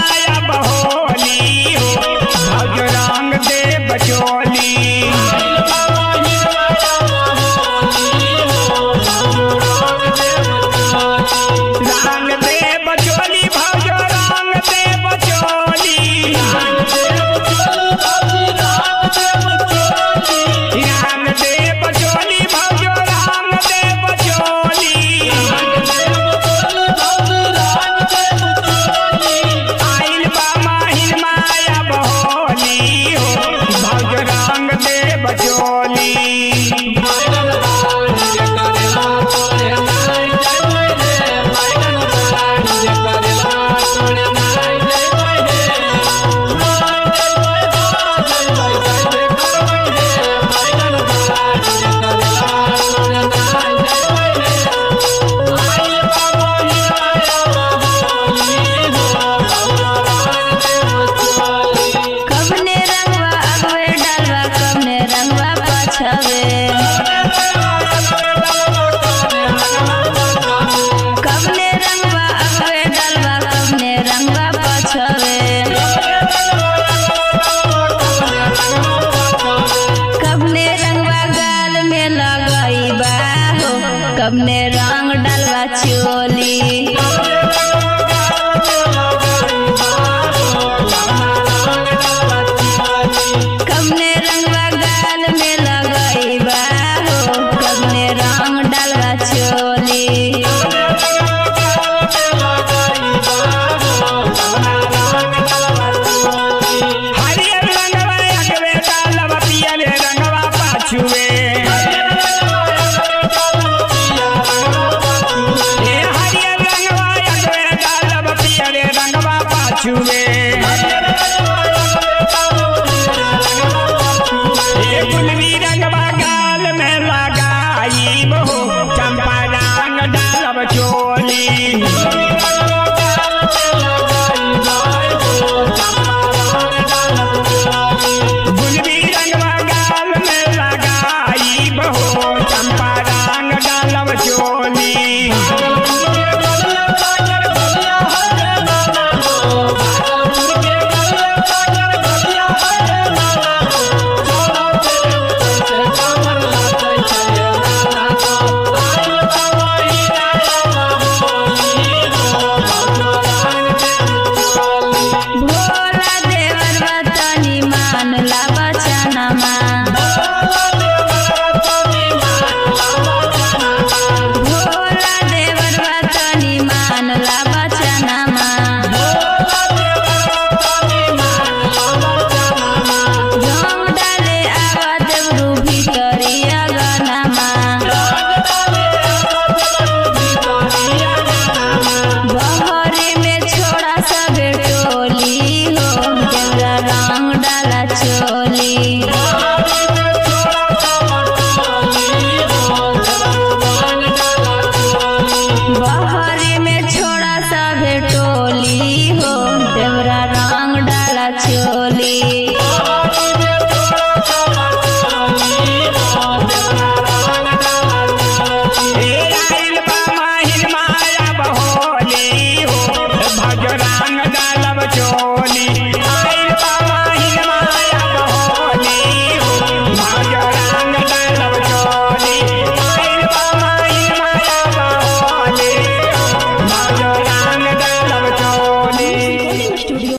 माया बहोली हो भौज रंग दे बचोली रंग दे बचोली भौज रंग दे बचोली रंग दे बचोली भौज रंग दे बचोली आइल बा माहिन माया बहोली हो भौज रंग दे बचोली कबने रंगवा अगवे डालवा कबने रंगवा पछवे कबने रंगवा अगवे डालवा कबने रंगवा पछवे कबने रंगवा गाल में लगईबा हो कबने रंग डालवा चोली कबने रंगवा गाल में लगईबा हो कबने रंग डालवा चोली हरियर रंगवा अगवे डालवा पियर रंगवा पाछुए हरियर रंगवा अगवे डालवा पियर रंगवा पाछुए